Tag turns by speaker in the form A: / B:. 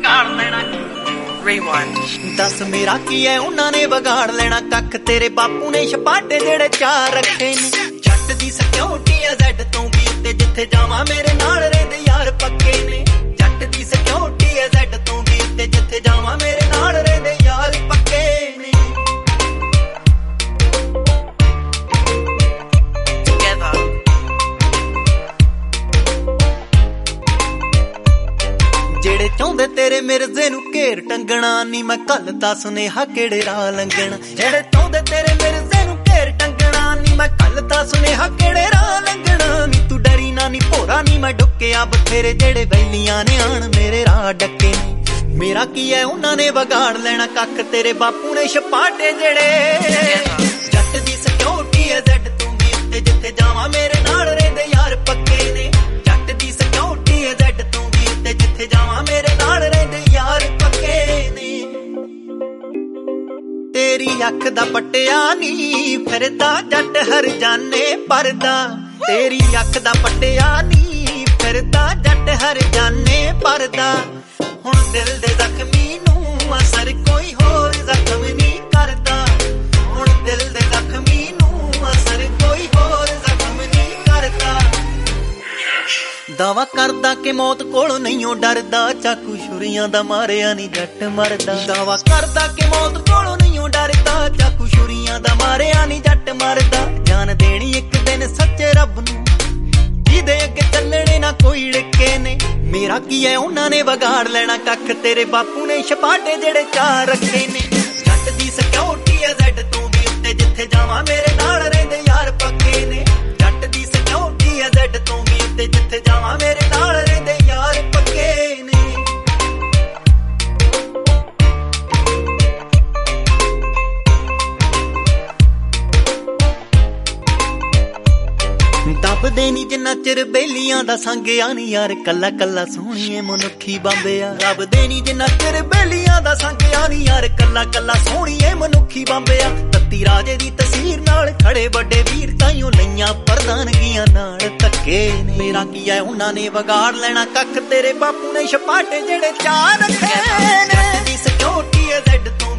A: ਵਿਗਾੜ ਲੈਣਾ
B: Rewind.
C: ਦੱਸ ਮੇਰਾ ਕੀ ਐ ਉਹਨਾਂ ਨੇ ਵਿਗਾੜ ਲੈਣਾ ਕੱਖ ਤੇਰੇ ਬਾਪੂ ਨੇ ਛਪਾਟੇ ਜਿਹੜੇ ਚਾਰ ਰੱਖੇ ਨੇ ਜੱਟ ਦੀ ਸਿਕਿਉਰਿਟੀ ਐ ਜ਼ੈਡ ਤੋਂ ਵੀ ਉੱਤੇ ਜਿੱਥੇ ਜਾਵਾਂ ਮੇਰੇ ਨਾਲ ਰਹਿੰਦੇ ਯਾਰ ਪੱਕੇ ਨੇ ਜੱਟ ਦੀ ਸਿਕਿਉਰਿਟੀ ਐ ਜ਼ੈਡ ਤੋਂ ਵੀ ਉੱਤੇ ਜਿੱਥੇ ਜਾਵਾਂ ਮੇਰੇ ਨਾਲ ਰਹਿੰਦੇ ਯਾਰ ਪੱਕੇ ਨੇ ਜਿਹੜੇ ਚਾਹੁੰਦੇ ਤੇਰੇ ਮਿਰਜ਼ੇ ਨੂੰ ਘੇਰ ਟੰਗਣਾ ਨੀ ਮੈਂ ਕੱਲ ਦਾ ਸੁਨੇਹਾ ਕਿਹੜੇ ਰਾਹ ਲੰਘਣਾ ਜਿਹੜੇ ਚਾਹੁੰਦੇ ਤੇਰੇ ਮਿਰਜ਼ੇ ਨੂੰ ਘੇਰ ਟੰਗਣਾ ਨੀ ਮੈਂ ਕੱਲ ਦਾ ਸੁਨੇਹਾ ਕਿਹੜੇ ਰਾਹ ਲੰਘਣਾ ਨੀ ਤੂੰ ਡਰੀ ਨਾ ਨੀ ਭੋਰਾ ਨੀ ਮੈਂ ਡੁੱਕਿਆ ਬਥੇਰੇ ਜਿਹੜੇ ਵੈਲੀਆਂ ਨੇ ਆਣ ਮੇਰੇ ਰਾਹ ਡੱਕੇ ਨੇ ਮੇਰਾ ਕੀ ਐ ਉਹਨਾਂ ਨੇ ਵਿਗਾੜ ਲੈਣਾ ਕੱਖ ਤੇਰੇ ਬਾਪੂ ਨੇ ਛਪਾਟੇ ਜਿਹੜੇ ਜੱਟ ਦੀ ਸਿਕਿਉਰਿਟੀ ਐ ਜ਼ੈਡ ਤੂੰ ਵੀ ਉੱਤੇ ਜਿੱਥੇ ਜਾਵਾਂ ਮੇਰੇ ਨਾਲ ਰਹਿੰਦੇ ਯਾਰ ਪੱਕੇ ਨੇ ਜੱਟ ਦੀ ਸਿਕਿਉਰਿਟੀ ਐ ਜ਼ੈਡ ਤੂੰ ਵੀ ਉੱਤੇ ਜਿੱਥੇ ਜਾਵਾਂ ਮੇਰੇ ਨਾਲ ਰਹਿੰਦੇ ਯਾਰ ਪੱਕੇ ਨੇ ਤੇਰੀ ਅੱਖ ਦਾ ਪੱਟਿਆ ਨੀ ਫਿਰਦਾ ਜੱਟ ਹਰ ਜਾਨੇ ਪਰਦਾ ਤੇਰੀ ਅੱਖ ਦਾ ਪੱਟਿਆ ਨੀ ਫਿਰਦਾ ਜੱਟ ਹਰ ਜਾਨੇ ਪਰਦਾ ਹੁਣ ਦਿਲ ਦੇ ਜ਼ਖਮੀ ਨੂੰ ਅਸਰ ਕੋਈ ਹੋਰ ਜ਼ਖਮ ਨਹੀਂ ਕਰਦਾ ਹੁਣ ਦਿਲ ਦੇ ਜ਼ਖਮੀ ਨੂੰ ਅਸਰ ਕੋਈ ਹੋਰ ਜ਼ਖਮ ਨਹੀਂ ਕਰਦਾ ਦਾਵਾ ਕਰਦਾ ਕਿ ਮੌਤ ਕੋਲੋਂ ਨਹੀਂ ਓ ਡਰਦਾ ਚਾਕੂ ਛੁਰੀਆਂ ਦਾ ਮਾਰਿਆ ਨੀ ਜੱਟ ਮਰਦਾ ਦਾਵਾ ਕਰਦਾ ਕਿ ਮੌਤ ਕੋਲੋਂ ਨਹੀਂ ਓ ਡਰਦਾ ਚਾਕੂ ਛੁਰੀਆਂ ਦਾ ਮਾਰਿਆ ਨੀ ਜੱਟ ਮਰਦਾ ਜਾਨ ਦੇਣੀ ਇੱਕ ਦਿਨ ਸੱਚੇ ਰੱਬ ਨੂੰ ਜਿਹਦੇ ਅੱਗੇ ਚੱਲਣੇ ਨਾ ਕੋਈ ਡਿੱਕੇ ਨੇ ਮੇਰਾ ਕੀ ਐ ਉਹਨਾਂ ਨੇ ਵਿਗਾੜ ਲੈਣਾ ਕੱਖ ਤੇਰੇ ਬਾਪੂ ਨੇ ਛਪਾਟੇ ਜਿਹੜੇ ਚਾਰ ਰੱਖੇ ਨੇ ਜੱਟ ਦੀ ਸਿਕਿਉਰਿਟੀ ਐ ਜ਼ੈਡ ਤੋਂ ਵੀ ਉੱਤੇ ਜਿੱਥੇ ਜਾਵਾਂ ਮੇਰੇ ਨਾਲ ਰਹਿੰਦੇ ਯਾਰ ਪੱਕੇ ਨੇ ਜੱਟ ਦੀ ਸਿਕਿਉਰਿਟੀ ਐ ਜ਼ੈਡ ਤੋਂ ਵੀ ਉੱਤੇ ਜਿੱਥੇ ਜਾਵਾਂ ਮੇਰੇ ਨਾਲ ਰਹਿੰਦੇ ਯਾਰ ਪੱਕੇ ਨੇ ਦੱਬਦੇ ਨੀ ਜਿੰਨਾ ਚਿਰ ਬੇਲੀਆਂ ਦਾ ਸੰਗ ਆ ਨੀ ਯਾਰ ਕੱਲਾ ਕੱਲਾ ਸੋਹਣੀਏ ਮਨੁੱਖੀ ਬੰਬਿਆ ਰੱਬਦੇ ਨੀ ਜਿੰਨਾ ਚਿਰ ਬੇਲੀਆਂ ਦਾ ਸੰਗ ਆ ਨੀ ਯਾਰ ਕੱਲਾ ਕੱਲਾ ਸੋਹਣੀਏ ਮਨੁੱਖੀ ਬੰਬਿਆ ਤੱਤੀ ਰਾਜੇ ਦੀ ਤਸਵੀਰ ਨਾਲ ਖੜੇ ਵੱਡੇ ਵੀਰ ਤਾਈਓ ਲਈਆਂ ਪ੍ਰਧਾਨਗੀਆਂ ਨਾਲ ਧੱਕੇ ਨੇ ਮੇਰਾ ਕੀ ਐ ਉਹਨਾਂ ਨੇ ਵਿਗਾੜ ਲੈਣਾ ਕੱਖ ਤੇਰੇ ਬਾਪੂ ਨੇ ਛਪਾਟੇ ਜਿਹੜੇ ਚਾਰ ਰੱਖੇ ਨੇ ਦੀ ਸਿਕਿਉਰਿਟੀ ਐ ਜ਼ੈਡ ਤੋਂ